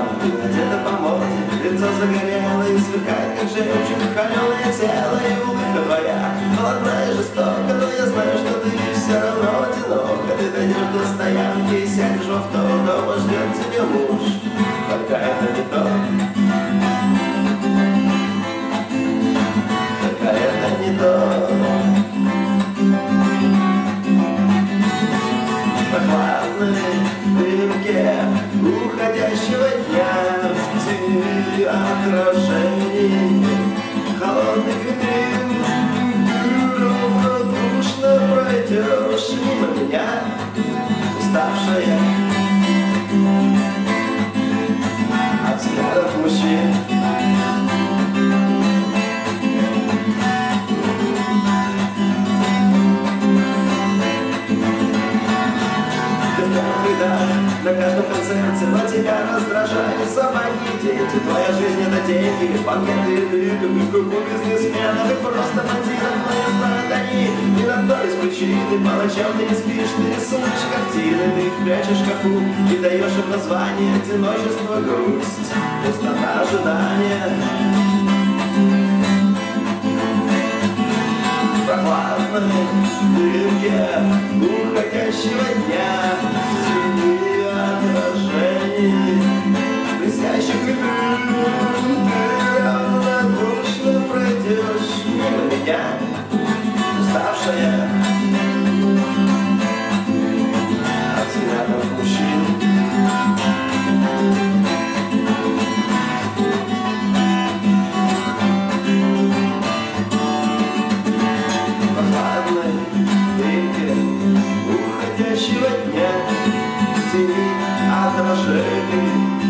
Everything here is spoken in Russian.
ты надета по моде, лицо загорелое и сверкает, как жемчуг, холеное тело и улыбка твоя холодная и жестока, но я знаю, что ты все равно одинока. Ты дойдешь до стоянки и сядешь в авто, дома ждет тебя муж, только это не то. Только это не то. Прохладные дымки уходящего дня, в тени отражений холодных витрин, ты равнодушно пройдешь мимо меня, уставшая от взглядов мужчин. На каждом концерте, но тебя раздражают собаки и дети. Твоя жизнь — это деньги, банкеты, элиты, клуб бизнесменов и просто бандитов. Но я знаю, они ни на то из причины. По ночам ты не спишь, ты рисуешь картины, ты их прячешь в шкафу и даешь им название: одиночество, грусть, пустота, ожидания. Прохладные дымки уходящего дня, отражений блестящих витрин, ты равнодушно пройдешь мимо меня, уставшая от взглядов мужчин. Прохладной дымки уходящего дня, тени отражений